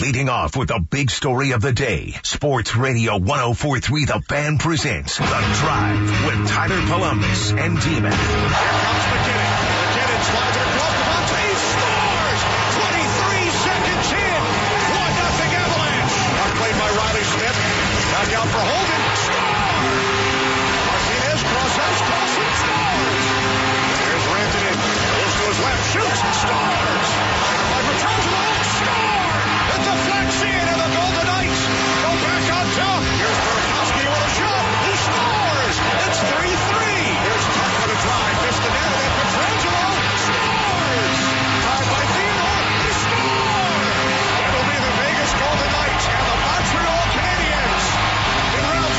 Leading off with the big story of the day, Sports Radio 104.3 The Fan presents The Drive with Tyler Columbus and D-Mac. Here comes McKinnon. McKinnon slides it across the box. He scores! 23 seconds in. 1-0 Avalanche. Puck played by Riley Smith. Back out for Hogan. Score! Martinez crosses. Carlson scores! There's Rantanen. Goes to his left. Shoots. Scores! By Petrangelo. Score! The deflects in and the Golden Knights go back on top. Here's Burakovsky with a shot. He scores! It's 3-3. Here's Tuck for the drive. Missed the net, and then Petrangelo scores! Tied by Theodore. He scores! It'll be the Vegas Golden Knights and the Montreal Canadiens in round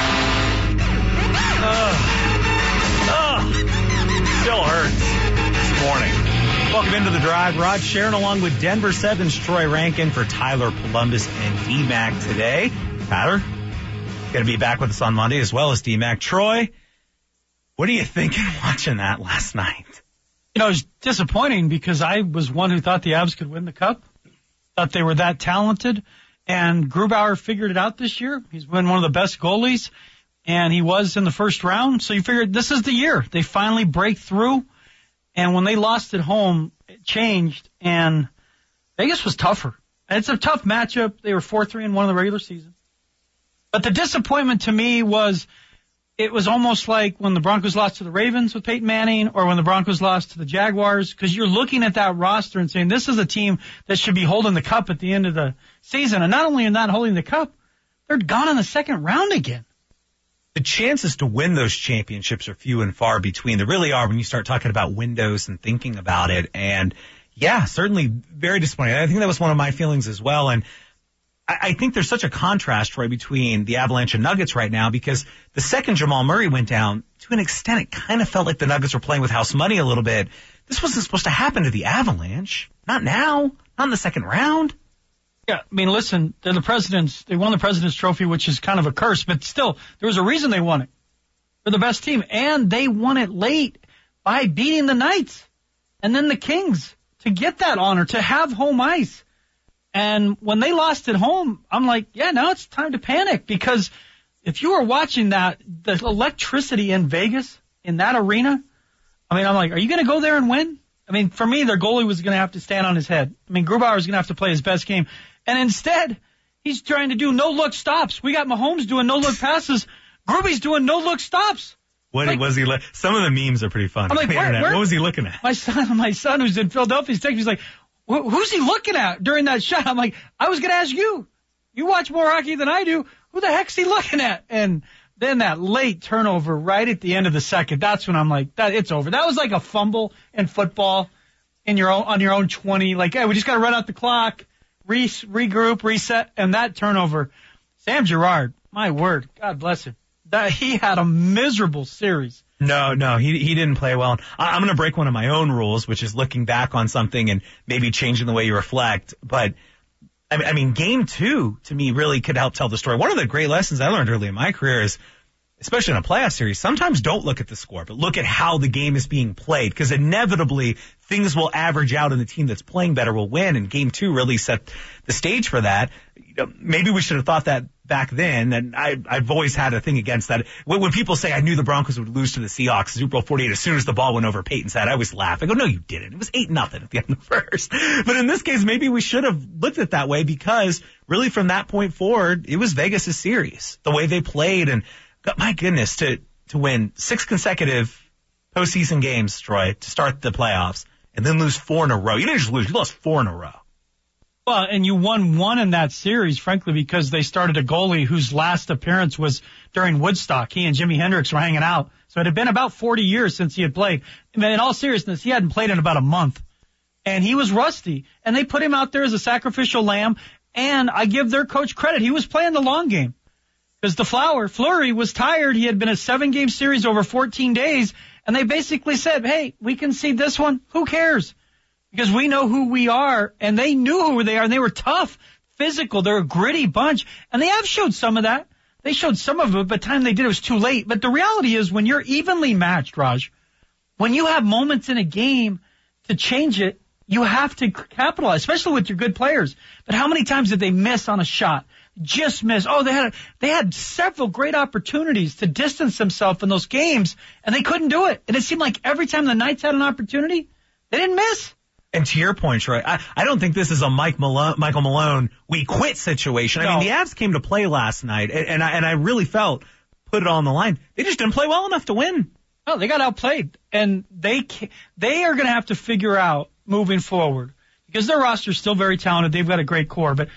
3. Still hurts this morning. Welcome into The Drive. Rod Sharon along with Denver 7's Troy Rankin for Tyler Columbus and D-Mac today. Tyler, going to be back with us on Monday as well as D-Mac. Troy, what are you thinking watching that last night? You know, it was disappointing because I was one who thought the Avs could win the Cup, thought they were that talented, and Grubauer figured it out this year. He's been one of the best goalies, and he was in the first round, so you figured this is the year. They finally break through. And when they lost at home, it changed, and Vegas was tougher. And it's a tough matchup. They were 4-3-1 in the regular season. But the disappointment to me was it was almost like when the Broncos lost to the Ravens with Peyton Manning or when the Broncos lost to the Jaguars, because you're looking at that roster and saying this is a team that should be holding the Cup at the end of the season. And not only are they not holding the Cup, they're gone in the second round again. The chances to win those championships are few and far between. They really are when you start talking about windows and thinking about it. And, yeah, certainly very disappointing. I think that was one of my feelings as well. And I think there's such a contrast, right, between the Avalanche and Nuggets right now because the second Jamal Murray went down, to an extent, it kind of felt like the Nuggets were playing with house money a little bit. This wasn't supposed to happen to the Avalanche. Not now. Not in the second round. Yeah, I mean, listen, they're the Presidents. They won the President's Trophy, which is kind of a curse, but still, there was a reason they won it. They're the best team, and they won it late by beating the Knights and then the Kings to get that honor, to have home ice. And when they lost at home, I'm like, yeah, now it's time to panic because if you were watching that, the electricity in Vegas, in that arena, I mean, I'm like, are you going to go there and win? I mean, for me, their goalie was going to have to stand on his head. I mean, Grubauer was going to have to play his best game. And instead, he's trying to do no-look stops. We got Mahomes doing no-look passes. Gruby's doing no-look stops. What was he? Some of the memes are pretty fun. I'm like, what was he looking at? My son who's in Philadelphia, he's like, who's he looking at during that shot? I'm like, I was going to ask you. You watch more hockey than I do. Who the heck's he looking at? And then that late turnover right at the end of the second, that's when I'm like, it's over. That was like a fumble in football on your own 20. Like, hey, we just got to run out the clock. Regroup, reset, and that turnover. Sam Girard, my word, God bless him. He had a miserable series. No, he didn't play well. I'm going to break one of my own rules, which is looking back on something and maybe changing the way you reflect. But, I mean, game 2, to me, really could help tell the story. One of the great lessons I learned early in my career is, especially in a playoff series, sometimes don't look at the score, but look at how the game is being played, because inevitably things will average out and the team that's playing better will win, and game 2 really set the stage for that. Maybe we should have thought that back then, and I've always had a thing against that. When people say I knew the Broncos would lose to the Seahawks Super Bowl 48 as soon as the ball went over Peyton's head, I always laugh. I go, no, you didn't. It was 8-0 at the end of the first. But in this case, maybe we should have looked at it that way, because really from that point forward, it was Vegas' series, the way they played, and my goodness, to win 6 consecutive postseason games, Troy, to start the playoffs, and then lose 4 in a row. You didn't just lose, you lost 4 in a row. Well, and you won 1 in that series, frankly, because they started a goalie whose last appearance was during Woodstock. He and Jimi Hendrix were hanging out. So it had been about 40 years since he had played. I mean, in all seriousness, he hadn't played in about a month. And he was rusty. And they put him out there as a sacrificial lamb. And I give their coach credit. He was playing the long game. Because Fleury was tired. He had been a 7-game series over 14 days. And they basically said, hey, we can see this one. Who cares? Because we know who we are. And they knew who they are. And they were tough, physical. They're a gritty bunch. And they have showed some of that. They showed some of it, but by the time they did, it was too late. But the reality is, when you're evenly matched, Raj, when you have moments in a game to change it, you have to capitalize, especially with your good players. But how many times did they miss on a shot? Just miss. Oh, they had several great opportunities to distance themselves in those games, and they couldn't do it. And it seemed like every time the Knights had an opportunity, they didn't miss. And to your point, Troy, I don't think this is a Michael Malone, we quit situation. No. I mean, the Avs came to play last night, and I really felt put it all on the line. They just didn't play well enough to win. No, they got outplayed, and they are going to have to figure out moving forward, because their roster is still very talented. They've got a great core, but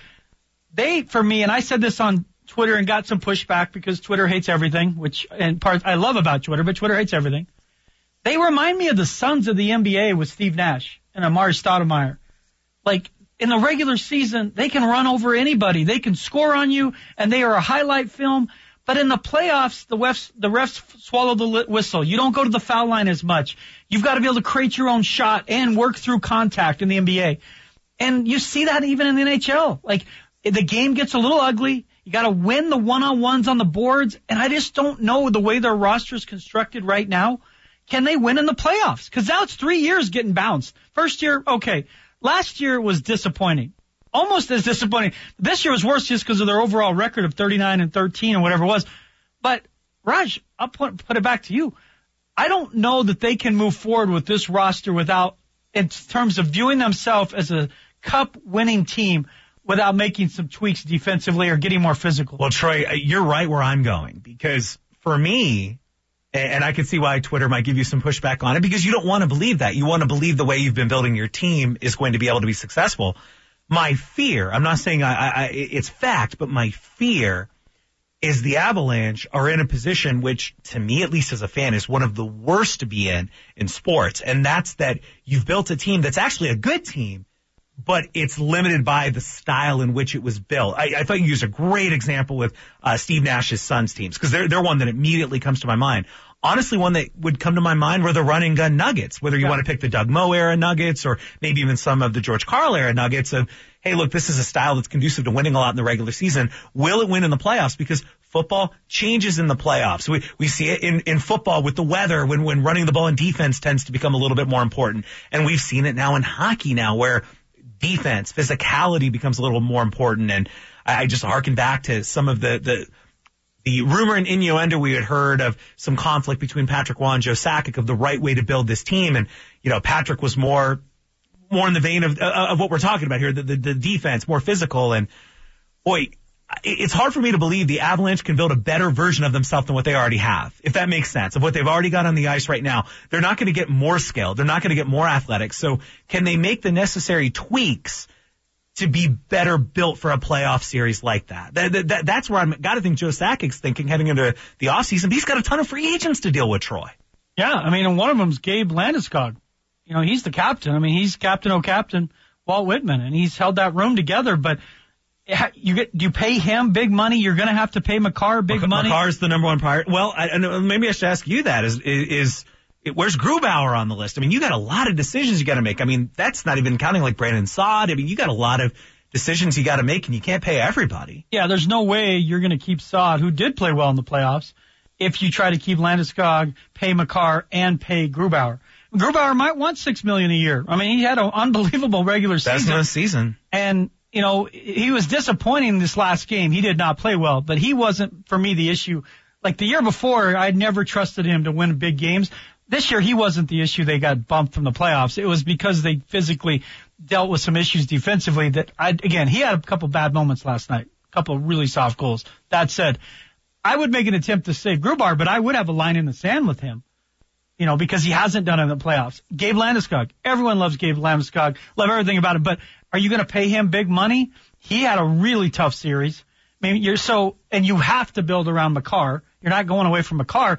for me, and I said this on Twitter and got some pushback because Twitter hates everything, which in part I love about Twitter, but Twitter hates everything. They remind me of the Suns of the NBA with Steve Nash and Amari Stoudemire. Like, in the regular season, they can run over anybody. They can score on you, and they are a highlight film. But in the playoffs, the refs swallow the whistle. You don't go to the foul line as much. You've got to be able to create your own shot and work through contact in the NBA. And you see that even in the NHL. Like, the game gets a little ugly. You got to win the one-on-ones on the boards. And I just don't know the way their roster is constructed right now. Can they win in the playoffs? Because now it's 3 years getting bounced. First year, okay. Last year was disappointing. Almost as disappointing. This year was worse just because of their overall record of 39-13 or whatever it was. But, Raj, I'll put it back to you. I don't know that they can move forward with this roster without, in terms of viewing themselves as a cup-winning team, without making some tweaks defensively or getting more physical. Well, Troy, you're right where I'm going, because for me, and I can see why Twitter might give you some pushback on it, because you don't want to believe that. You want to believe the way you've been building your team is going to be able to be successful. My fear, I'm not saying it's fact, but my fear is the Avalanche are in a position which, to me, at least as a fan, is one of the worst to be in sports. And that's that you've built a team that's actually a good team, but it's limited by the style in which it was built. I thought you used a great example with Steve Nash's Suns teams, because they're one that immediately comes to my mind. Honestly, one that would come to my mind were the run-and gun Nuggets, whether you want to pick the Doug Moe era Nuggets or maybe even some of the George Karl era Nuggets of, hey, look, this is a style that's conducive to winning a lot in the regular season. Will it win in the playoffs? Because football changes in the playoffs. We see it in football with the weather when running the ball in defense tends to become a little bit more important. And we've seen it now in hockey now where defense, physicality becomes a little more important. And I just harken back to some of the rumor and innuendo we had heard of some conflict between Patrick Roy and Joe Sakic of the right way to build this team. And, Patrick was more in the vein of what we're talking about here, the defense, more physical. And boy, it's hard for me to believe the Avalanche can build a better version of themselves than what they already have, if that makes sense, of what they've already got on the ice right now. They're not going to get more skilled. They're not going to get more athletic. So can they make the necessary tweaks to be better built for a playoff series like that? That's where I've got to think Joe Sakic's thinking heading into the offseason. But he's got a ton of free agents to deal with, Troy. Yeah, I mean, and one of them's Gabe Landeskog. He's the captain. I mean, he's captain Walt Whitman, and he's held that room together. But do you pay him big money? You're going to have to pay Makar big money. Makar's the number one priority. Well, maybe I should ask you that. Where's Grubauer on the list? I mean, you got a lot of decisions you got to make. I mean, that's not even counting like Brandon Saad. I mean, you got a lot of decisions you got to make, and you can't pay everybody. Yeah, there's no way you're going to keep Saad, who did play well in the playoffs, if you try to keep Landeskog, pay Makar, and pay Grubauer. Grubauer might want $6 million a year. I mean, he had an unbelievable regular season. That's no season. And he was disappointing this last game. He did not play well, but he wasn't, for me, the issue. Like the year before, I'd never trusted him to win big games. This year, he wasn't the issue. They got bumped from the playoffs. It was because they physically dealt with some issues defensively he had a couple bad moments last night, a couple of really soft goals. That said, I would make an attempt to save Grubauer, but I would have a line in the sand with him, because he hasn't done it in the playoffs. Gabe Landeskog. Everyone loves Gabe Landeskog. Love everything about him, but are you going to pay him big money? He had a really tough series. I mean, and you have to build around Makar. You're not going away from Makar.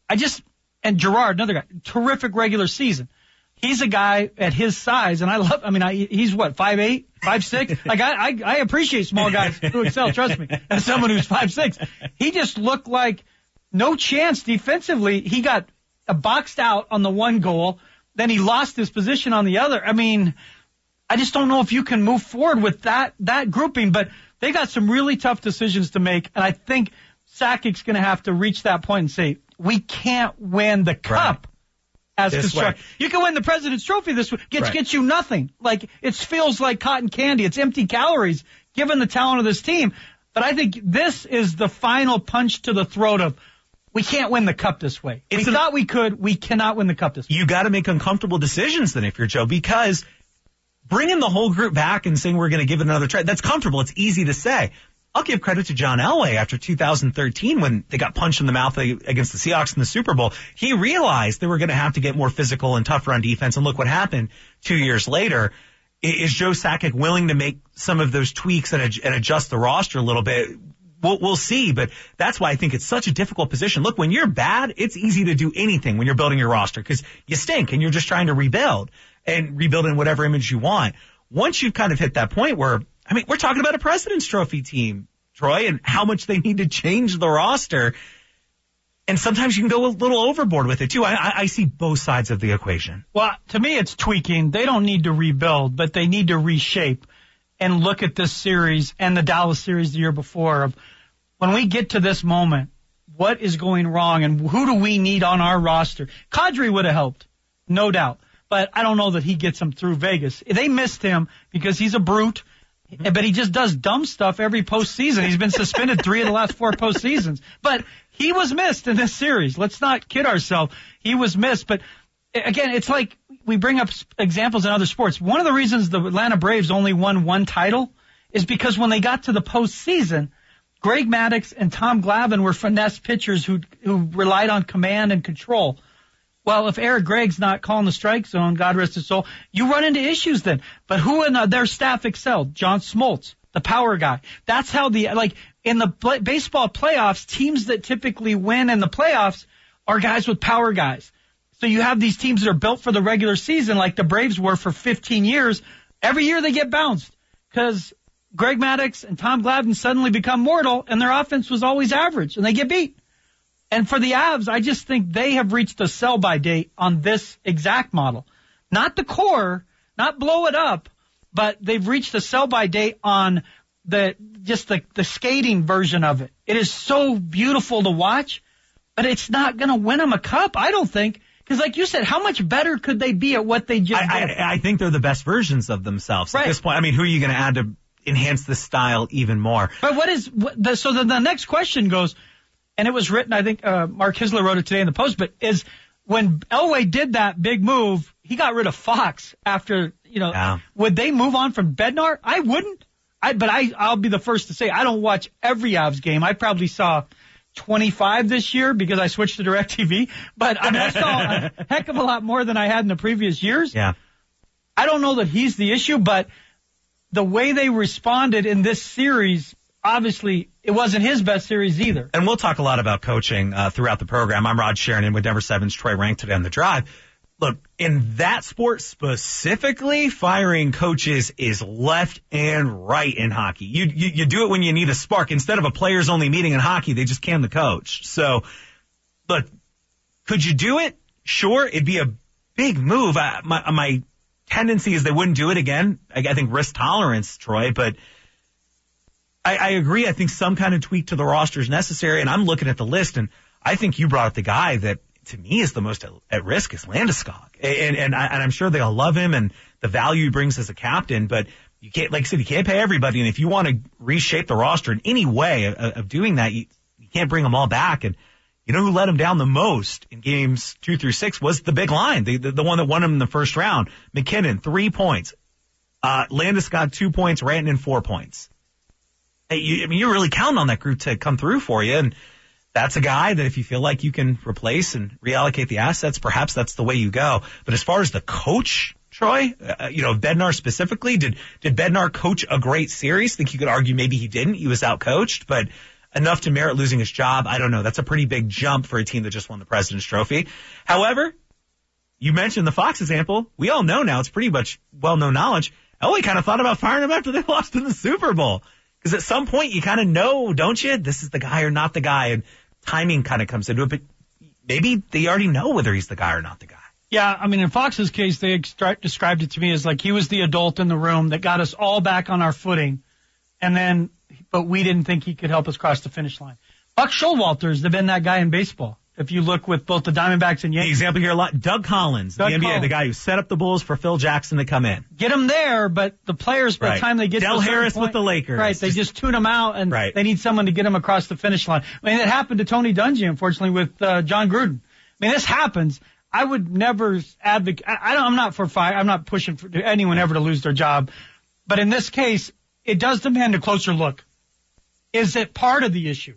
And Gerard, another guy, terrific regular season. He's a guy at his size, and he's what, 5'8", 5'6"? Like, I appreciate small guys who excel, trust me, as someone who's 5'6". He just looked like no chance defensively. He got boxed out on the one goal, then he lost his position on the other. I mean, I just don't know if you can move forward with that grouping, but they got some really tough decisions to make, and I think Sakic's going to have to reach that point and say, we can't win the cup as constructed. You can win the President's Trophy this way. Gets you nothing. Like, it feels like cotton candy. It's empty calories, given the talent of this team. But I think this is the final punch to the throat of, we can't win the cup this way. We thought we could. We cannot win the cup this way. You got to make uncomfortable decisions then if you're Joe, because bringing the whole group back and saying we're going to give it another try, that's comfortable. It's easy to say. I'll give credit to John Elway after 2013 when they got punched in the mouth against the Seahawks in the Super Bowl. He realized they were going to have to get more physical and tougher on defense. And look what happened 2 years later. Is Joe Sakic willing to make some of those tweaks and adjust the roster a little bit? We'll see, but that's why I think it's such a difficult position. Look, when you're bad, it's easy to do anything when you're building your roster because you stink and you're just trying to rebuild in whatever image you want. Once you've kind of hit that point where, I mean, we're talking about a President's Trophy team, Troy, and how much they need to change the roster. And sometimes you can go a little overboard with it, too. I see both sides of the equation. Well, to me, it's tweaking. They don't need to rebuild, but they need to reshape and look at this series and the Dallas series the year before of when we get to this moment, what is going wrong and who do we need on our roster? Kadri would have helped, no doubt, but I don't know that he gets them through Vegas. They missed him because he's a brute, but he just does dumb stuff every postseason. He's been suspended 3 of the last 4 postseasons, but he was missed in this series. Let's not kid ourselves. He was missed, but again, it's like we bring up examples in other sports. One of the reasons the Atlanta Braves only won 1 title is because when they got to the postseason, Greg Maddux and Tom Glavine were finesse pitchers who relied on command and control. Well, if Eric Gregg's not calling the strike zone, God rest his soul, you run into issues then. But who in their staff excelled? John Smoltz, the power guy. That's how in the baseball playoffs, teams that typically win in the playoffs are guys with power guys. So you have these teams that are built for the regular season like the Braves were for 15 years. Every year they get bounced because Greg Maddux and Tom Glavine suddenly become mortal, and their offense was always average, and they get beat. And for the Avs, I just think they have reached a sell-by date on this exact model. Not the core, not blow it up, but they've reached a sell-by date on the skating version of it. It is so beautiful to watch, but it's not going to win them a cup, I don't think. Because like you said, how much better could they be at what they just did? I think they're the best versions of themselves at this point. I mean, who are you going to add to enhance the style even more? But the next question goes, and it was written, I think Mark Hisler wrote it today in the Post, but is when Elway did that big move, he got rid of Fox after, would they move on from Bednar? I wouldn't. But I'll be the first to say I don't watch every Avs game. I probably saw 25 this year because I switched to DirecTV. But I saw a heck of a lot more than I had in the previous years. Yeah. I don't know that he's the issue, but the way they responded in this series, obviously, it wasn't his best series either. And we'll talk a lot about coaching throughout the program. I'm Rod Sheridan with Denver 7's Troy Rank today on The Drive. Look, in that sport specifically, firing coaches is left and right in hockey. You do it when you need a spark. Instead of a players-only meeting in hockey, they just can the coach. So, look, could you do it? Sure, it'd be a big move. My tendency is they wouldn't do it again. I think risk tolerance, Troy, but I agree. I think some kind of tweak to the roster is necessary, and I'm looking at the list, and I think you brought up the guy that, to me, is the most at risk is Landeskog. And I'm sure they'll love him and the value he brings as a captain, but you can't, like I said, you can't pay everybody, and if you want to reshape the roster in any way of doing that, you can't bring them all back. And you know who let him down the most in games 2 through 6 was the big line, the one that won him in the first round. McKinnon, 3 points. Landeskog, 2 points. Rantanen, 4 points. You're really counting on that group to come through for you, and that's a guy that if you feel like you can replace and reallocate the assets, perhaps that's the way you go. But as far as the coach, Troy, Bednar specifically, did Bednar coach a great series? I think you could argue maybe he didn't. He was outcoached, but enough to merit losing his job, I don't know. That's a pretty big jump for a team that just won the President's Trophy. However, you mentioned the Fox example. We all know now, it's pretty much well-known knowledge. Elway kind of thought about firing him after they lost in the Super Bowl. Because at some point you kind of know, don't you? This is the guy or not the guy, and timing kind of comes into it. But maybe they already know whether he's the guy or not the guy. Yeah, I mean, in Fox's case, they described it to me as like he was the adult in the room that got us all back on our footing, but we didn't think he could help us cross the finish line. Buck Showalter's been that guy in baseball. If you look with both the Diamondbacks and The Yankees. example here a lot, Doug Collins, the NBA, the guy who set up the Bulls for Phil Jackson to come in. Get them there, but the players, by the time they get Del to a certain Harris point, with the Lakers. Right, they just tune them out, and Right. they need someone to get them across the finish line. I mean, it happened to Tony Dungy, unfortunately, with John Gruden. I mean, this happens. I would never advocate. I'm not for fire. I'm not pushing for anyone ever to lose their job. But in this case, it does demand a closer look. Is it part of the issue?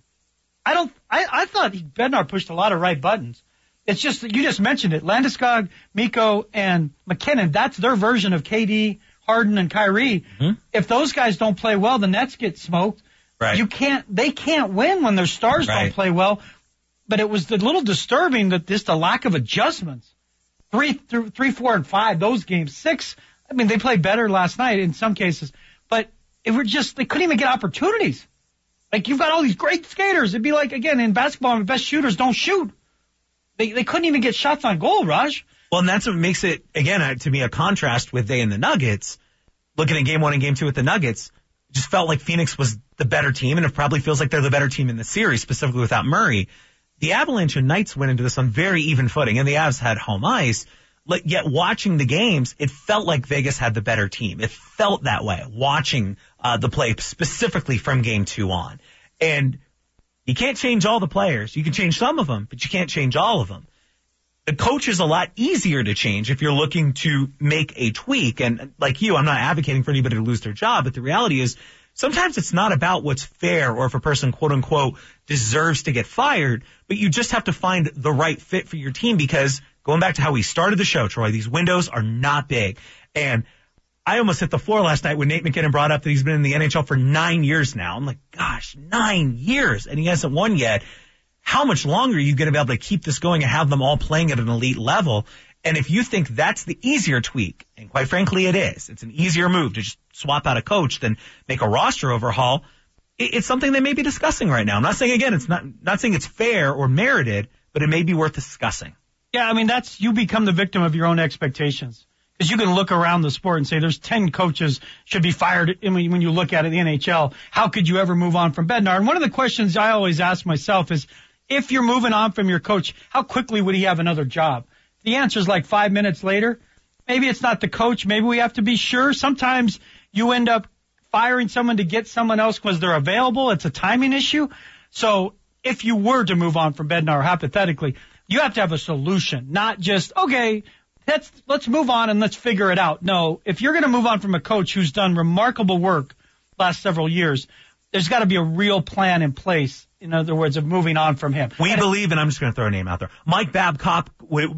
I thought Bednar pushed a lot of right buttons. It's just that you just mentioned it. Landeskog, Mikko, and McKinnon, that's their version of KD, Harden, and Kyrie. Mm-hmm. If those guys don't play well, the Nets get smoked. Right. They can't win when their stars don't play well. But it was a little disturbing that just the lack of adjustments. 3, 4, and 5, those games. 6, I mean, they played better last night in some cases. But they couldn't even get opportunities. Like, you've got all these great skaters. It'd be like, again, in basketball, the best shooters don't shoot. They couldn't even get shots on goal, Raj. Well, and that's what makes it, again, to me, a contrast with they and the Nuggets. Looking at game 1 and game 2 with the Nuggets, just felt like Phoenix was the better team, and it probably feels like they're the better team in the series, specifically without Murray. The Avalanche and Knights went into this on very even footing, and the Avs had home ice. Yet watching the games, it felt like Vegas had the better team. It felt that way, watching the play specifically from game 2 on. And you can't change all the players. You can change some of them, but you can't change all of them. The coach is a lot easier to change if you're looking to make a tweak. And like you, I'm not advocating for anybody to lose their job, but the reality is sometimes it's not about what's fair or if a person, quote unquote, deserves to get fired, but you just have to find the right fit for your team because going back to how we started the show, Troy, these windows are not big. And I almost hit the floor last night when Nate McKinnon brought up that he's been in the NHL for 9 years now. I'm like, gosh, 9 years, and he hasn't won yet. How much longer are you going to be able to keep this going and have them all playing at an elite level? And if you think that's the easier tweak, and quite frankly it is, it's an easier move to just swap out a coach than make a roster overhaul, it's something they may be discussing right now. I'm not saying, again, it's not saying it's fair or merited, but it may be worth discussing. Yeah, I mean, you become the victim of your own expectations. Because you can look around the sport and say there's 10 coaches should be fired. I mean, when you look at it, the NHL, how could you ever move on from Bednar? And one of the questions I always ask myself is, if you're moving on from your coach, how quickly would he have another job? The answer is like 5 minutes later. Maybe it's not the coach. Maybe we have to be sure. Sometimes you end up firing someone to get someone else because they're available. It's a timing issue. So if you were to move on from Bednar, hypothetically, you have to have a solution, not just, okay, let's move on and let's figure it out. No, if you're going to move on from a coach who's done remarkable work last several years, there's got to be a real plan in place. In other words, of moving on from him. We believe, and I'm just going to throw a name out there, Mike Babcock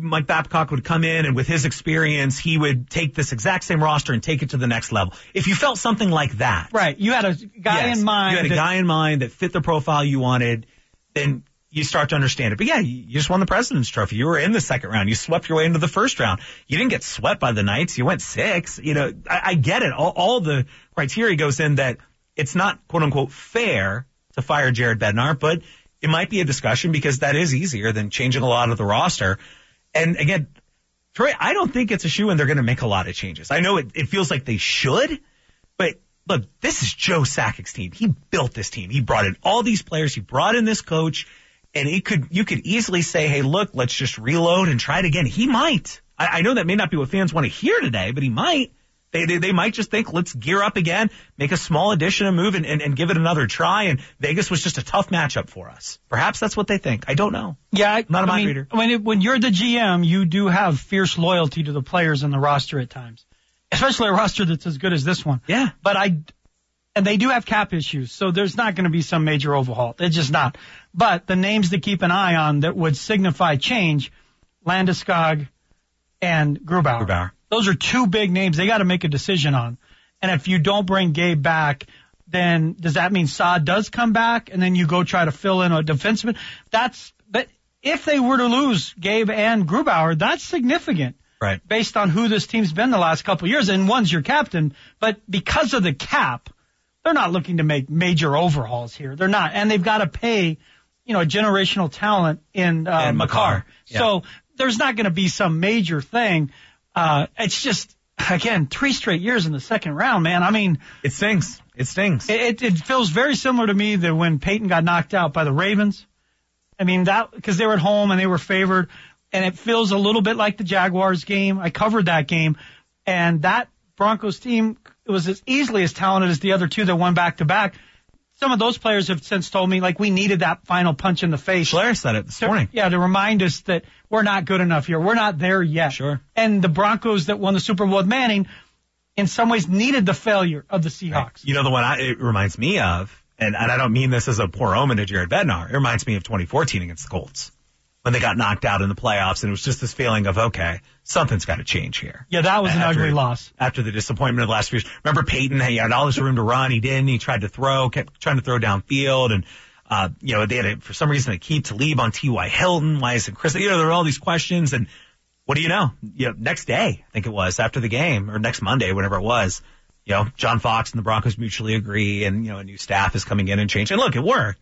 would come in, and with his experience, he would take this exact same roster and take it to the next level. If you felt something like that. Right. You had a guy in mind. You had a guy in mind that fit the profile you wanted, then you start to understand it. But yeah, you just won the President's Trophy. You were in the second round. You swept your way into the first round. You didn't get swept by the Knights. You went 6. You know, I get it. All the criteria goes in that it's not, quote unquote, fair to fire Jared Bednar, but it might be a discussion because that is easier than changing a lot of the roster. And again, Troy, I don't think it's a shoe and they're going to make a lot of changes. I know it feels like they should, but look, this is Joe Sakic's team. He built this team. He brought in all these players. He brought in this coach. And you could easily say, hey, look, let's just reload and try it again. He might. I know that may not be what fans want to hear today, but he might. They might just think, let's gear up again, make a small addition, a move, and give it another try. And Vegas was just a tough matchup for us. Perhaps that's what they think. I don't know. Yeah, I'm not a mind reader. When you're the GM, you do have fierce loyalty to the players in the roster at times, especially a roster that's as good as this one. Yeah. And they do have cap issues, so there's not going to be some major overhaul. It's just not. But the names to keep an eye on that would signify change, Landeskog and Grubauer. Those are 2 big names they got to make a decision on. And if you don't bring Gabe back, then does that mean Saad does come back and then you go try to fill in a defenseman? But if they were to lose Gabe and Grubauer, that's significant. Right. Based on who this team's been the last couple of years. And one's your captain, but because of the cap, they're not looking to make major overhauls here. They're not. And they've got to pay, a generational talent in Makar. Yeah. So there's not going to be some major thing. It's just, again, 3 straight years in the second round, man. I mean, it stings. It stings. It feels very similar to me that when Peyton got knocked out by the Ravens I mean, that because they were at home and they were favored, and it feels a little bit like the Jaguars game. I covered that game, and that Broncos team was as easily as talented as the other two that won back-to-back. Some of those players have since told me, like, we needed that final punch in the face. Blair said it this morning. Yeah, to remind us that we're not good enough here. We're not there yet. Sure. And the Broncos that won the Super Bowl with Manning, in some ways, needed the failure of the Seahawks. Right. You know, the one it reminds me of, and I don't mean this as a poor omen to Jared Bednar, it reminds me of 2014 against the Colts, when they got knocked out in the playoffs, and it was just this feeling of, okay, something's got to change here. Yeah, that was an ugly loss. After the disappointment of the last few years. Remember Peyton, he had all this room to run. He didn't. He tried to throw, kept trying to throw downfield. And, they had, for some reason, to keep Talib on T.Y. Hilton. Why isn't Chris? There were all these questions. And what do you know? Next day, I think it was, after the game, or next Monday, whenever it was, John Fox and the Broncos mutually agree, and, a new staff is coming in and changing. And look, it worked.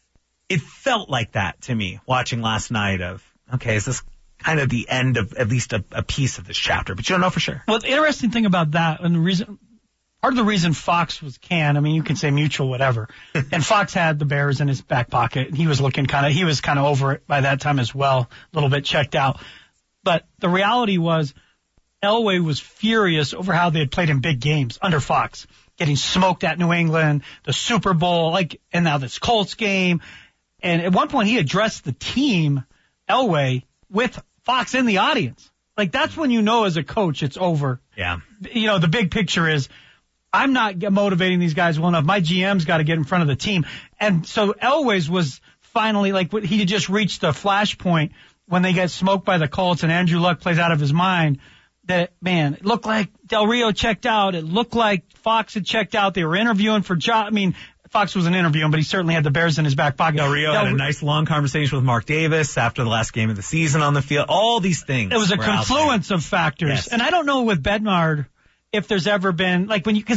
It felt like that to me watching last night of, okay, is this kind of the end of at least a piece of this chapter? But you don't know for sure. Well, the interesting thing about that, and part of the reason Fox was canned, I mean, you can say mutual, whatever, and Fox had the Bears in his back pocket, and he was kind of over it by that time as well, a little bit checked out. But the reality was Elway was furious over how they had played in big games under Fox, getting smoked at New England, the Super Bowl, and now this Colts game. And at one point, he addressed the team, Elway, with Fox in the audience. Like, that's when you know as a coach it's over. Yeah. The big picture is, I'm not motivating these guys well enough. My GM's got to get in front of the team. And so Elway's was finally, he had just reached the flashpoint when they get smoked by the Colts and Andrew Luck plays out of his mind. That, man, it looked like Del Rio checked out. It looked like Fox had checked out. They were interviewing for job. I mean, Fox wasn't interviewing, but he certainly had the Bears in his back pocket. Del Rio had a nice long conversation with Mark Davis after the last game of the season on the field. All these things. It was a confluence of factors. Yes. And I don't know with Bednar if there's ever been,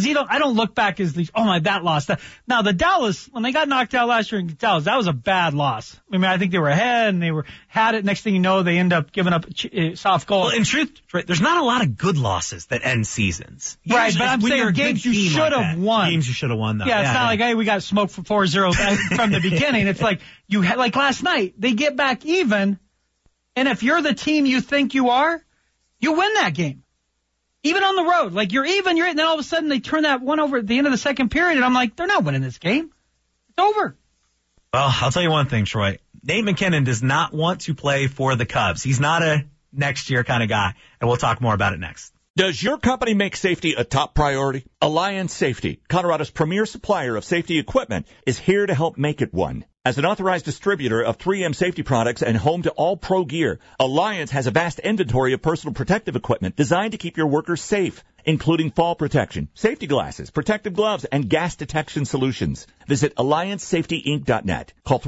I don't look back as these, that loss. Now, the Dallas, when they got knocked out last year in Dallas, that was a bad loss. I mean, I think they were ahead and had it. Next thing you know, they end up giving up a soft goal. Well, in truth, right, there's not a lot of good losses that end seasons. Right, but I'm saying games you should have won. Games you should have won, though. Yeah, it's not like, hey, we got smoked for 4-0 from the beginning. It's like, like last night, they get back even, and if you're the team you think you are, you win that game. Even on the road, you're even, and then all of a sudden they turn that one over at the end of the second period, and I'm like, they're not winning this game. It's over. Well, I'll tell you one thing, Troy. Nate McKinnon does not want to play for the Cubs. He's not a next year kind of guy, and we'll talk more about it next. Does your company make safety a top priority? Alliance Safety, Colorado's premier supplier of safety equipment, is here to help make it one. As an authorized distributor of 3M safety products and home to all pro gear, Alliance has a vast inventory of personal protective equipment designed to keep your workers safe, including fall protection, safety glasses, protective gloves, and gas detection solutions. Visit AllianceSafetyInc.net. Call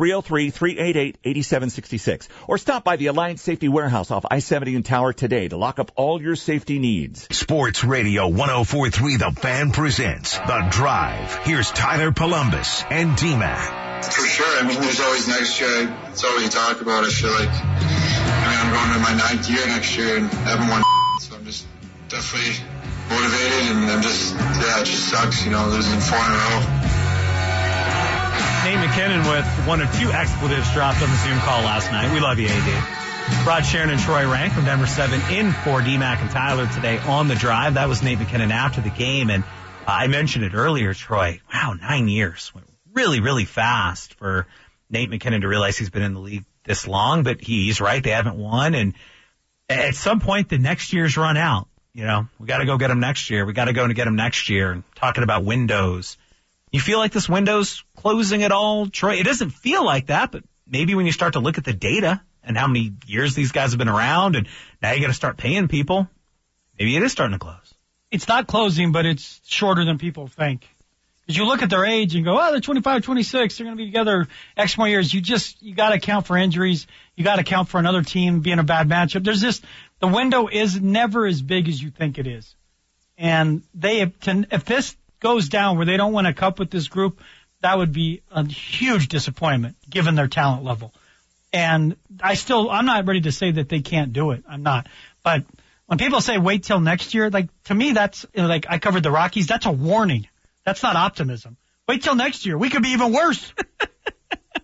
303-388-8766 or stop by the Alliance Safety Warehouse off I-70 and Tower today to lock up all your safety needs. Sports Radio 104.3 The Fan presents The Drive. Here's Tyler Columbus and D-Mac. For sure. I mean, there's always next year. It's all we talk about. I feel like, I'm going to my 9th year next year and haven't won. So I'm just definitely motivated, and it just sucks, losing 4 in a row. Nate McKinnon with one of 2 expletives dropped on the Zoom call last night. We love you, AD. Rod Sharon and Troy Rank from Denver 7 in for D-Mac and Tyler today on The Drive. That was Nate McKinnon after the game, and I mentioned it earlier, Troy. Wow, 9 years. Really, really fast for Nate McKinnon to realize he's been in the league this long, but he's right. They haven't won. And at some point, the next year's run out. We got to go get him next year. We got to go and get him next year. And talking about windows. You feel like this window's closing at all, Troy? It doesn't feel like that, but maybe when you start to look at the data and how many years these guys have been around, and now you got to start paying people, maybe it is starting to close. It's not closing, but it's shorter than people think. Because you look at their age and go, they're 25, 26, they're going to be together X more years. You got to account for injuries. You got to account for another team being a bad matchup. The window is never as big as you think it is. And if this goes down where they don't win a cup with this group, that would be a huge disappointment given their talent level. And I'm not ready to say that they can't do it. I'm not. But when people say wait till next year, to me, that's I covered the Rockies. That's a warning. That's not optimism. Wait till next year. We could be even worse.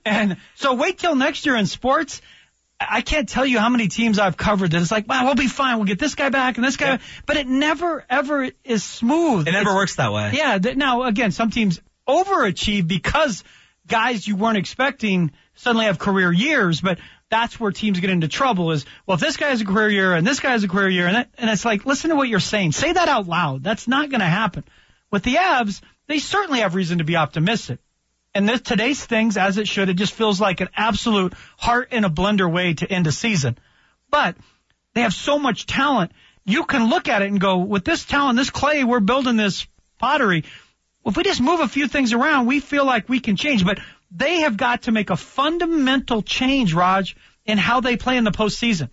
And so wait till next year in sports. I can't tell you how many teams I've covered that it's like, wow, we'll be fine. We'll get this guy back and this guy. But it never, ever is smooth. It never works that way. Yeah. Now, again, some teams overachieve because guys you weren't expecting suddenly have career years. But that's where teams get into trouble is, well, if this guy has a career year and this guy has a career year, and it's like, listen to what you're saying. Say that out loud. That's not going to happen. With the Avs, they certainly have reason to be optimistic. And today's things, as it should, it just feels like an absolute heart in a blender way to end a season. But they have so much talent. You can look at it and go, with this talent, this clay, we're building this pottery. Well, if we just move a few things around, we feel like we can change. But they have got to make a fundamental change, Raj, in how they play in the postseason.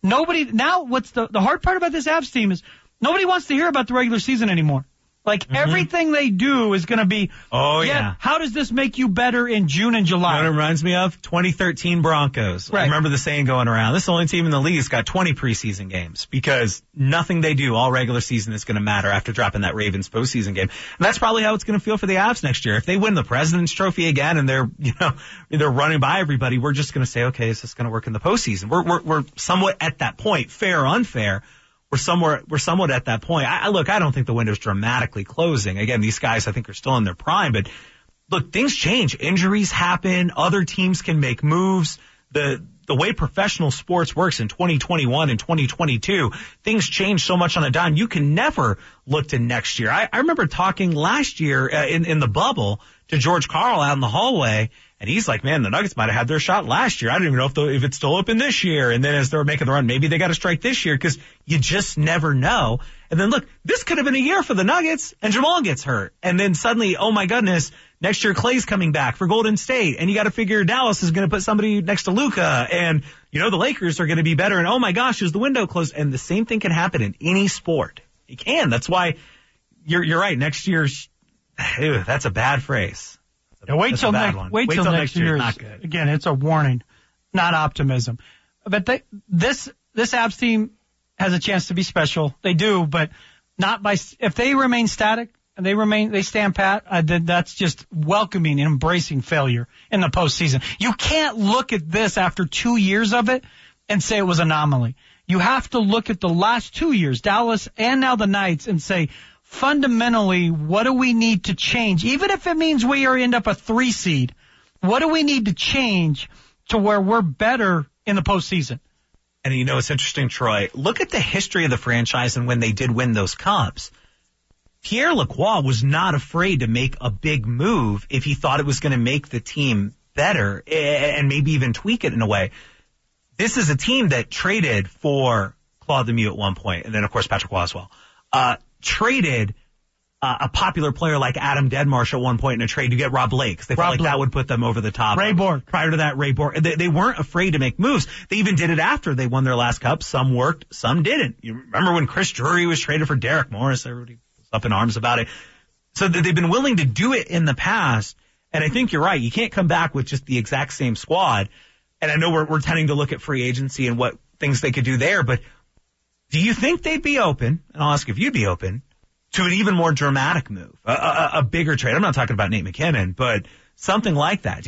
What's the hard part about this Avs team is nobody wants to hear about the regular season anymore. Like, everything they do is going to be, how does this make you better in June and July? You know what it reminds me of? 2013 Broncos. Right. I remember the saying going around, this is the only team in the league that's got 20 preseason games because nothing they do all regular season is going to matter after dropping that Ravens postseason game. And that's probably how it's going to feel for the Avs next year. If they win the President's Trophy again and they're running by everybody, we're just going to say, okay, is this going to work in the postseason? We're somewhat at that point, fair or unfair. We're somewhat at that point. I don't think the window's dramatically closing. Again, these guys I think are still in their prime, but look, things change. Injuries happen. Other teams can make moves. The way professional sports works in 2021 and 2022, things change so much on a dime. You can never look to next year. I remember talking last year in the bubble to George Karl out in the hallway, and he's like, man, the Nuggets might have had their shot last year. I don't even know if it's still open this year. And then as they're making the run, maybe they got to strike this year because you just never know. And then look, this could have been a year for the Nuggets, and Jamal gets hurt. And then suddenly, oh my goodness, next year Clay's coming back for Golden State, and you got to figure Dallas is going to put somebody next to Luka, and the Lakers are going to be better. And oh my gosh, is the window closed? And the same thing can happen in any sport. It can. That's why you're right. Next year's, that's a bad phrase. Wait till next year. Not good. Again, it's a warning, not optimism. But this Avs team has a chance to be special. They do, but not if they remain static and they stand pat, then that's just welcoming and embracing failure in the postseason. You can't look at this after 2 years of it and say it was anomaly. You have to look at the last 2 years, Dallas and now the Knights, and say, fundamentally, what do we need to change? Even if it means we end up a 3 seed, what do we need to change to where we're better in the postseason? And it's interesting, Troy. Look at the history of the franchise and when they did win those cups. Pierre Lacroix was not afraid to make a big move if he thought it was going to make the team better and maybe even tweak it in a way. This is a team that traded for Claude Lemieux at one point, and then, of course, Patrick Roy as well. Traded a popular player like Adam Deadmarsh at one point in a trade to get Rob Blake. They felt like that would put them over the top. Ray Bork. Prior to that, Ray Bork. They weren't afraid to make moves. They even did it after they won their last cup. Some worked, some didn't. You remember when Chris Drury was traded for Derek Morris? Everybody was up in arms about it. So they've been willing to do it in the past. And I think you're right. You can't come back with just the exact same squad. And I know we're tending to look at free agency and what things they could do there, but do you think they'd be open, and I'll ask if you'd be open, to an even more dramatic move, a bigger trade? I'm not talking about Nate McKinnon, but something like that. Do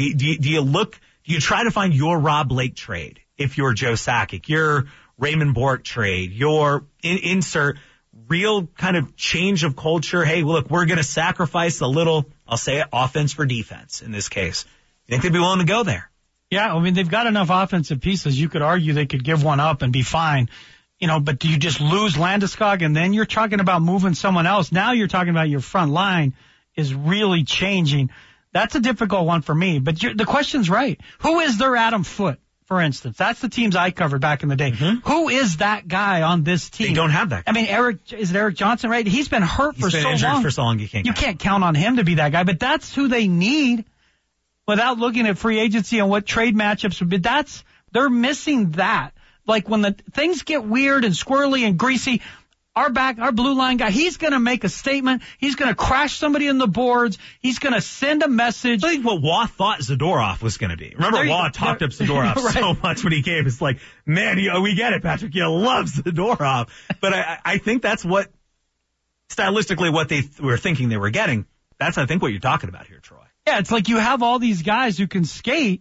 you try to find your Rob Blake trade if you're Joe Sakic, your Raymond Bork trade, your insert real kind of change of culture? Hey, look, we're going to sacrifice a little, I'll say it, offense for defense in this case. You think they'd be willing to go there? Yeah, I mean, they've got enough offensive pieces. You could argue they could give one up and be fine. But do you just lose Landeskog and then you're talking about moving someone else? Now you're talking about your front line is really changing. That's a difficult one for me. But the question's right. Who is their Adam Foote, for instance? That's the teams I covered back in the day. Mm-hmm. Who is that guy on this team? They don't have that guy. I mean, Eric Johnson, right? He's been hurt for so long. He's been injured for so long you can't count on him to be that guy. But that's who they need without looking at free agency and what trade matchups would be. They're missing that. Like when the things get weird and squirrely and greasy, our blue line guy, he's going to make a statement. He's going to crash somebody in the boards. He's going to send a message. I think what Waugh thought Zadorov was going to be. Remember, Waugh talked up Zadorov right. so much when he came. It's like, man, we get it, Patrick. You love Zadorov. But I think that's what, stylistically, what they were thinking they were getting. That's, I think, what you're talking about here, Troy. Yeah, it's like you have all these guys who can skate.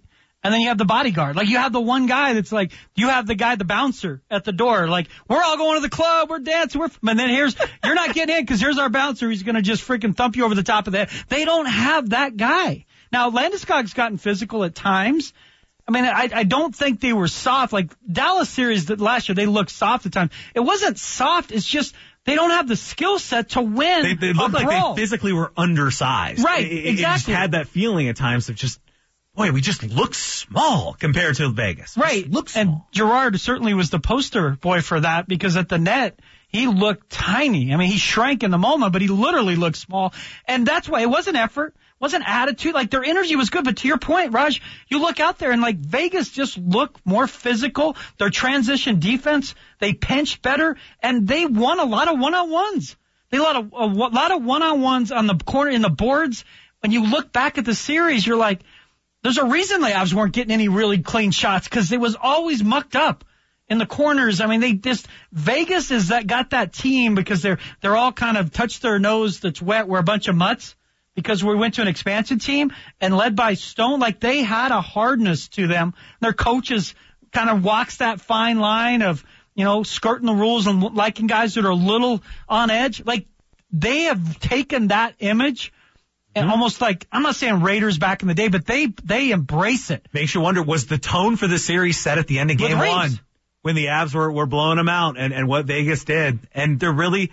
And then you have the bodyguard. Like, you have the one guy that's like, you have the guy, the bouncer at the door. Like, we're all going to the club, we're dancing, and then you're not getting in because here's our bouncer. He's going to just freaking thump you over the top of the head. They don't have that guy. Now, Landeskog's gotten physical at times. I mean, I don't think they were soft. Like, Dallas series that last year, they looked soft at times. It wasn't soft. It's just they don't have the skill set to win. They looked like they physically were undersized. Right, It exactly. just had that feeling at times of just, boy, we just look small compared to Vegas. Right. And Gerard certainly was the poster boy for that because at the net, he looked tiny. I mean, he shrank in the moment, but he literally looked small. And that's why it wasn't effort, wasn't attitude. Like, their energy was good. But to your point, Raj, you look out there and, like, Vegas just looked more physical. Their transition defense, they pinched better, and they won a lot of one-on-ones. They won a lot of one-on-ones on the corner in the boards. When you look back at the series, you're like, there's a reason the Avs weren't getting any really clean shots because it was always mucked up in the corners. I mean, Vegas got that team because they're all kind of touched their nose that's wet. We're a bunch of mutts because we went to an expansion team and led by Stone. Like, they had a hardness to them. Their coaches kind of walks that fine line of, skirting the rules and liking guys that are a little on edge. Like, they have taken that image. And almost like, I'm not saying Raiders back in the day, but they embrace it. Makes you wonder, was the tone for the series set at the end of game one when the Avs were blowing them out and what Vegas did? And there really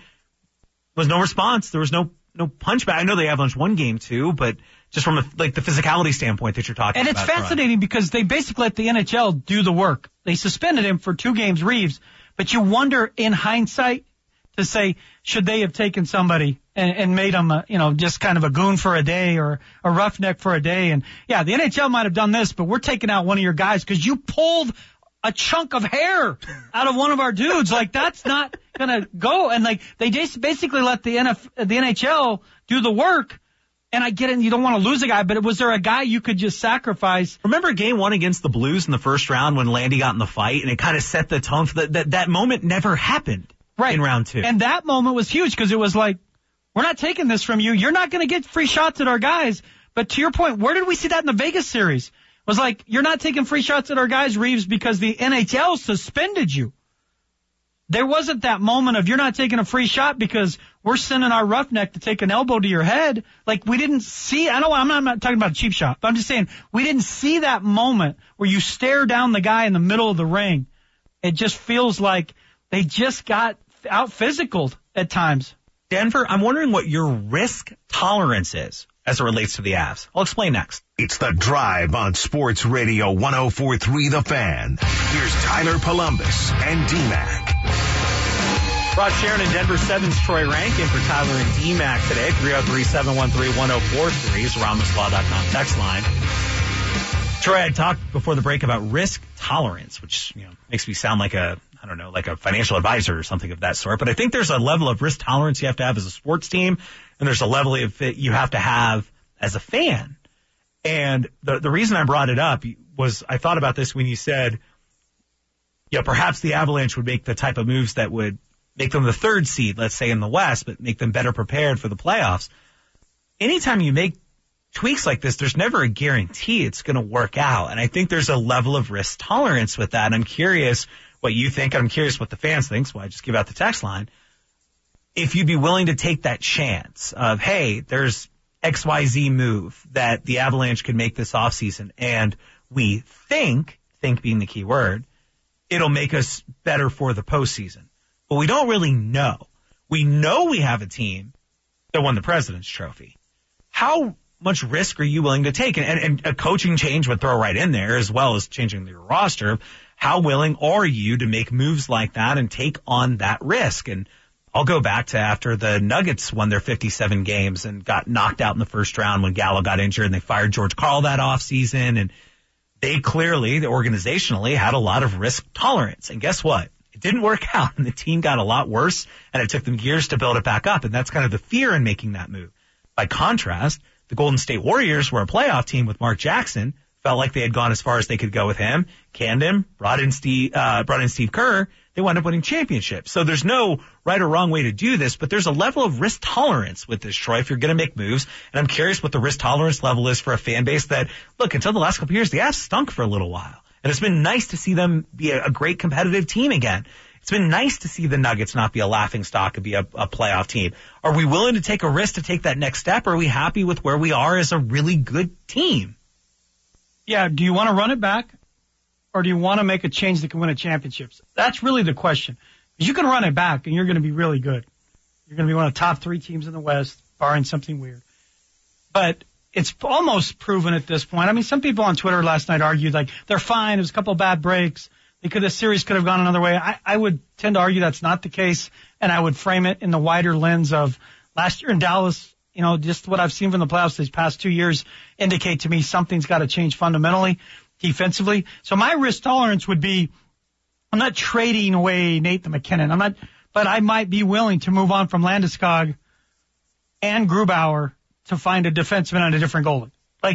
was no response. There was no punchback. I know the Avalanche won game 2, but just from the physicality standpoint that you're talking about. And it's fascinating because they basically let the NHL do the work. They suspended him for 2 games, Reeves, but you wonder in hindsight to say, should they have taken somebody and made him, just kind of a goon for a day or a roughneck for a day? And yeah, the NHL might have done this, but we're taking out one of your guys because you pulled a chunk of hair out of one of our dudes. Like, that's not gonna go. And like, they just basically let the NHL do the work. And I get it, you don't want to lose a guy, but was there a guy you could just sacrifice? Remember game 1 against the Blues in the first round when Landy got in the fight and it kind of set the tone for that moment never happened. Right. In round 2. And that moment was huge because it was like, we're not taking this from you. You're not going to get free shots at our guys. But to your point, where did we see that in the Vegas series? It was like, you're not taking free shots at our guys, Reeves, because the NHL suspended you. There wasn't that moment of you're not taking a free shot because we're sending our roughneck to take an elbow to your head. Like, we didn't see, I'm not talking about a cheap shot, but I'm just saying we didn't see that moment where you stare down the guy in the middle of the ring. It just feels like they just got out physicaled at times. Denver, I'm wondering what your risk tolerance is as it relates to the Avs. I'll explain next. It's The Drive on Sports Radio 104.3 The Fan. Here's Tyler Polumbus and D-Mac. Rod Sharon in Denver, 7's Troy Rankin for Tyler and D-Mac today. 303-713-1043 is RamosLaw.com text line. Troy, I talked before the break about risk tolerance, which makes me sound like a financial advisor or something of that sort. But I think there's a level of risk tolerance you have to have as a sports team, and there's a level of it you have to have as a fan. And the reason I brought it up was I thought about this when you said, perhaps the Avalanche would make the type of moves that would make them the 3rd seed, let's say, in the West, but make them better prepared for the playoffs. Anytime you make tweaks like this, there's never a guarantee it's going to work out. And I think there's a level of risk tolerance with that. And I'm curious what you think. I'm curious what the fans think. So I just give out the text line. If you'd be willing to take that chance of, hey, there's XYZ move that the Avalanche could make this offseason, and we think being the key word, it'll make us better for the postseason. But we don't really know. We know we have a team that won the President's Trophy. How much risk are you willing to take? And a coaching change would throw right in there, as well as changing your roster. How willing are you to make moves like that and take on that risk? And I'll go back to after the Nuggets won their 57 games and got knocked out in the first round when Gallo got injured, and they fired George Karl that offseason. And they clearly, organizationally, had a lot of risk tolerance. And guess what? It didn't work out, and the team got a lot worse, and it took them years to build it back up. And that's kind of the fear in making that move. By contrast, the Golden State Warriors were a playoff team with Mark Jackson, felt like they had gone as far as they could go with him, canned him, brought in Steve Kerr. they wind up winning championships. So there's no right or wrong way to do this, but there's a level of risk tolerance with this, Troy, if you're going to make moves. And I'm curious what the risk tolerance level is for a fan base that, look, until the last couple of years, the Avs stunk for a little while. And it's been nice to see them be a great competitive team again. It's been nice to see the Nuggets not be a laughing stock and be a playoff team. Are we willing to take a risk to take that next step? Or are we happy with where we are as a really good team? Yeah, do you want to run it back? Or do you want to make a change that can win a championship? That's really the question. Because you can run it back and you're going to be really good. You're going to be one of the top 3 teams in the West, barring something weird. But it's almost proven at this point. I mean, some people on Twitter last night argued like they're fine. It was a couple of bad breaks. The series could have gone another way. I would tend to argue that's not the case, and I would frame it in the wider lens of last year in Dallas. You know, just what I've seen from the playoffs these past 2 years indicate to me something's got to change fundamentally, defensively. So my risk tolerance would be, I'm not trading away Nathan McKinnon. But I might be willing to move on from Landeskog and Grubauer to find a defenseman and a different goalie.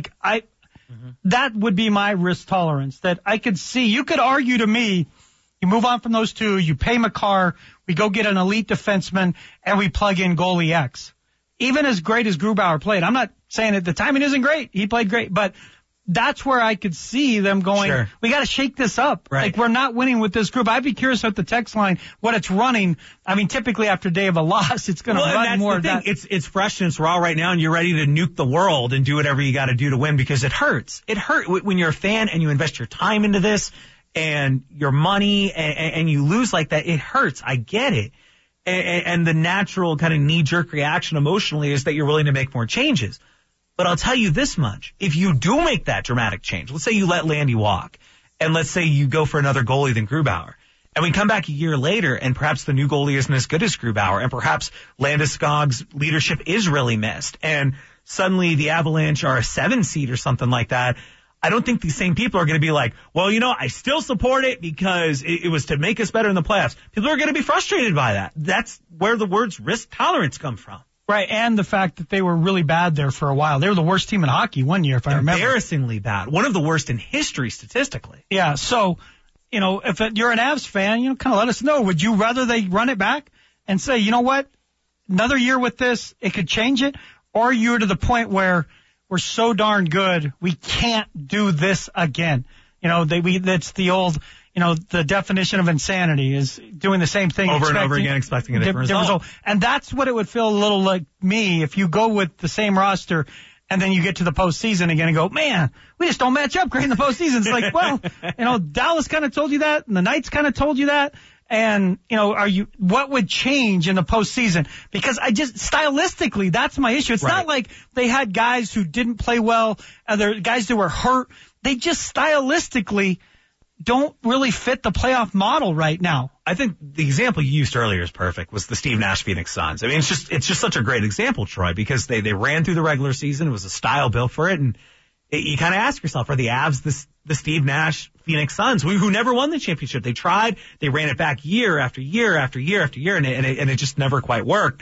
That would be my risk tolerance that I could see. You could argue to me, you move on from those 2, you pay Makar, we go get an elite defenseman, and we plug in goalie X. Even as great as Grubauer played, I'm not saying that the timing isn't great. He played great, but that's where I could see them going, sure, we got to shake this up. Right. Like, we're not winning with this group. I'd be curious at the text line what it's running. I mean, typically after a day of a loss, it's going to run more of that. It's fresh and it's raw right now, and you're ready to nuke the world and do whatever you got to do to win because it hurts. It hurts when you're a fan and you invest your time into this and your money and you lose like that. It hurts. I get it. And the natural kind of knee-jerk reaction emotionally is that you're willing to make more changes. But I'll tell you this much. If you do make that dramatic change, let's say you let Landy walk, and let's say you go for another goalie than Grubauer, and we come back a year later, and perhaps the new goalie isn't as good as Grubauer, and perhaps Landeskog's leadership is really missed, and suddenly the Avalanche are a 7 seed or something like that, I don't think these same people are going to be like, well, you know, I still support it because it was to make us better in the playoffs. People are going to be frustrated by that. That's where the words risk tolerance come from. Right, and the fact that they were really bad there for a while. They were the worst team in hockey one year, if I remember. Embarrassingly bad. One of the worst in history statistically. Yeah, so, you know, if you're an Avs fan, you know, kind of let us know. Would you rather they run it back and say, you know what, another year with this, it could change it? Or you're to the point where we're so darn good, we can't do this again. You know, that's the old, you know, the definition of insanity is doing the same thing over and over again, expecting a different result. And that's what it would feel a little like me if you go with the same roster and then you get to the postseason again and go, man, we just don't match up great in the postseason. It's like, well, you know, Dallas kind of told you that, and the Knights kind of told you that. And, you know, what would change in the postseason? Because stylistically, that's my issue. It's right. Not like they had guys who didn't play well, other guys that were hurt. They just stylistically don't really fit the playoff model right now. I think the example you used earlier is perfect, was the Steve Nash Phoenix Suns. I mean, it's just such a great example, Troy, because they ran through the regular season. It was a style built for it. And you kind of ask yourself, are the Avs the Steve Nash Phoenix Suns who never won the championship? They tried, they ran it back year after year after year after year, and it just never quite worked.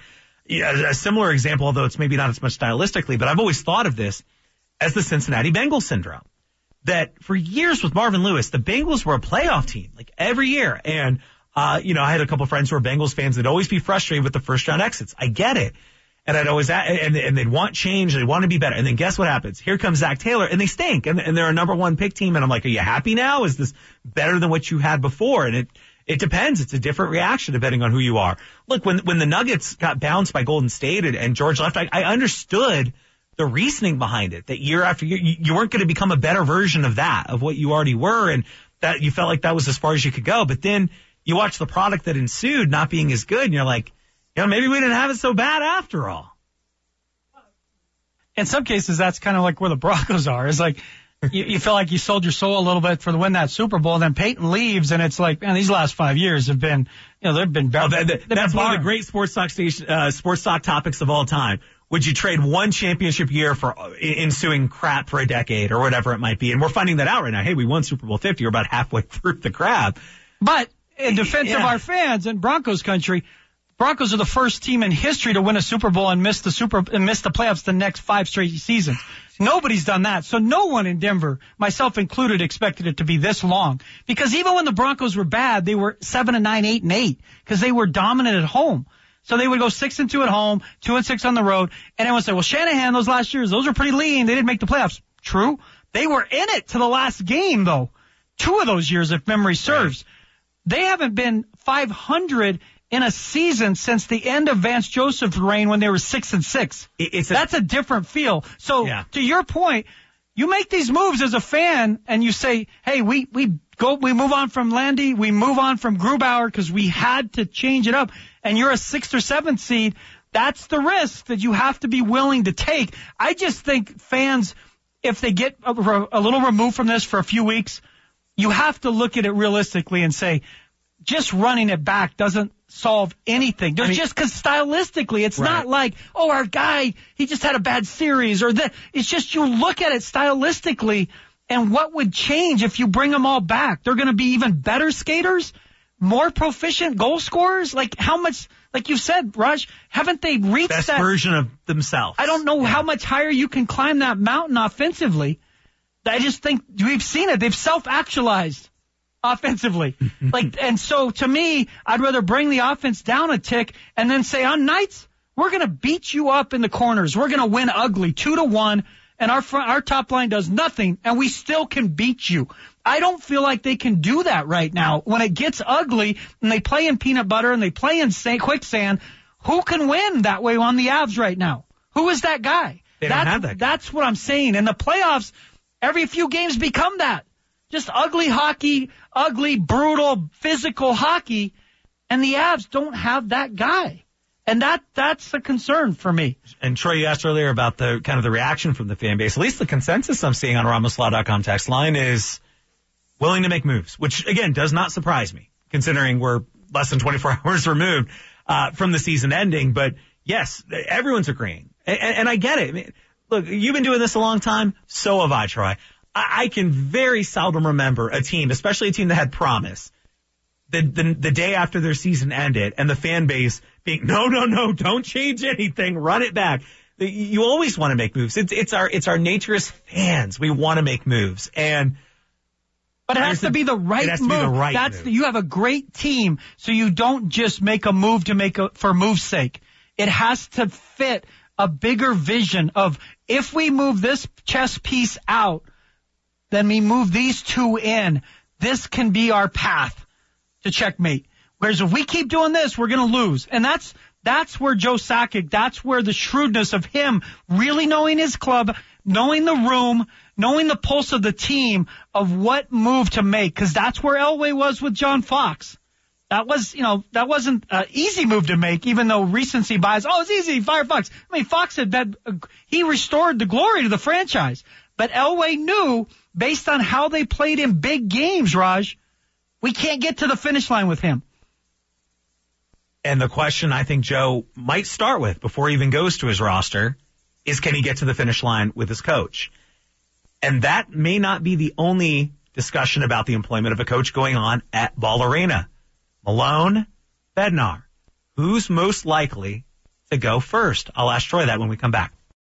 A similar example, although it's maybe not as much stylistically, but I've always thought of this as the Cincinnati Bengals syndrome. That for years with Marvin Lewis, the Bengals were a playoff team, like every year. And, you know, I had a couple of friends who were Bengals fans that'd always be frustrated with the first round exits. I get it. And I'd always, and they'd want change, they want to be better. And then guess what happens? Here comes Zach Taylor, and they stink, and they're a number 1 pick team. And I'm like, are you happy now? Is this better than what you had before? And it depends. It's a different reaction depending on who you are. Look, when the Nuggets got bounced by Golden State and George left, I understood the reasoning behind it, that year after year, you weren't going to become a better version of what you already were, and that you felt like that was as far as you could go. But then you watch the product that ensued not being as good, and you're like, you know, maybe we didn't have it so bad after all. In some cases, that's kind of like where the Broncos are. It's like you feel like you sold your soul a little bit for the win that Super Bowl, and then Peyton leaves, and it's like, man, these last 5 years have been, you know, they've been better. That's one of the great sports talk topics of all time. Would you trade one championship year for ensuing crap for a decade or whatever it might be? And we're finding that out right now. Hey, we won Super Bowl 50. We're about halfway through the crap. But in defense of our fans in Broncos country, Broncos are the first team in history to win a Super Bowl and miss the playoffs the next 5 straight seasons. Nobody's done that. So no one in Denver, myself included, expected it to be this long. Because even when the Broncos were bad, they were 7-9, 8-8, because they were dominant at home. So they would go 6-2 at home, 2-6 on the road, and everyone would say, well, Shanahan, those last years, those were pretty lean. They didn't make the playoffs. True. They were in it to the last game, though. 2 of those years, if memory serves. Right. They haven't been 500 in a season since the end of Vance Joseph's reign when they were 6-6. That's a different feel. So to your point, you make these moves as a fan and you say, hey, we move on from Landy, we move on from Grubauer because we had to change it up, and you're a 6th or 7th seed. That's the risk that you have to be willing to take. I just think fans, if they get a little removed from this for a few weeks, you have to look at it realistically and say, just running it back doesn't solve anything. Just because stylistically, it's not like, oh, our guy, he just had a bad series, or that. It's just you look at it stylistically, and what would change if you bring them all back? They're going to be even better skaters, more proficient goal scorers. Like how much? Like you said, Raj, haven't they reached best that version of themselves? I don't know how much higher you can climb that mountain offensively. I just think we've seen it. They've self-actualized offensively. And so to me, I'd rather bring the offense down a tick and then say on nights, we're going to beat you up in the corners. We're going to win ugly 2-1, and our top line does nothing, and we still can beat you. I don't feel like they can do that right now. When it gets ugly and they play in peanut butter and they play in quicksand, who can win that way on the Avs right now? Who is that guy? They don't have that guy. That's what I'm saying. In the playoffs, every few games become that. Just ugly hockey, ugly, brutal, physical hockey, and the Avs don't have that guy. And that's a concern for me. And Troy, you asked earlier about the kind of the reaction from the fan base. At least the consensus I'm seeing on RamosLaw.com text line is willing to make moves, which, again, does not surprise me, considering we're less than 24 hours removed from the season ending. But, yes, everyone's agreeing. And I get it. I mean, look, you've been doing this a long time. So have I, Troy. I can very seldom remember a team, especially a team that had promise, the day after their season ended and the fan base being, no, don't change anything, run it back. You always want to make moves. It's our nature as fans. We want to make moves. But it has to be the right move. It has to be the right move. You have a great team, so you don't just make a move for move's sake. It has to fit a bigger vision of, if we move this chess piece out, then we move these 2 in. This can be our path to checkmate. Whereas if we keep doing this, we're going to lose. And that's where Joe Sakic, that's where the shrewdness of him really knowing his club, knowing the room, knowing the pulse of the team of what move to make. Because that's where Elway was with John Fox. That wasn't an easy move to make, even though recency bias, it's easy, fire Fox. I mean, Fox he restored the glory to the franchise. But Elway knew, based on how they played in big games, Raj, we can't get to the finish line with him. And the question I think Joe might start with before he even goes to his roster is, can he get to the finish line with his coach? And that may not be the only discussion about the employment of a coach going on at Ball Arena. Malone, Bednar, who's most likely to go first? I'll ask Troy that when we come back.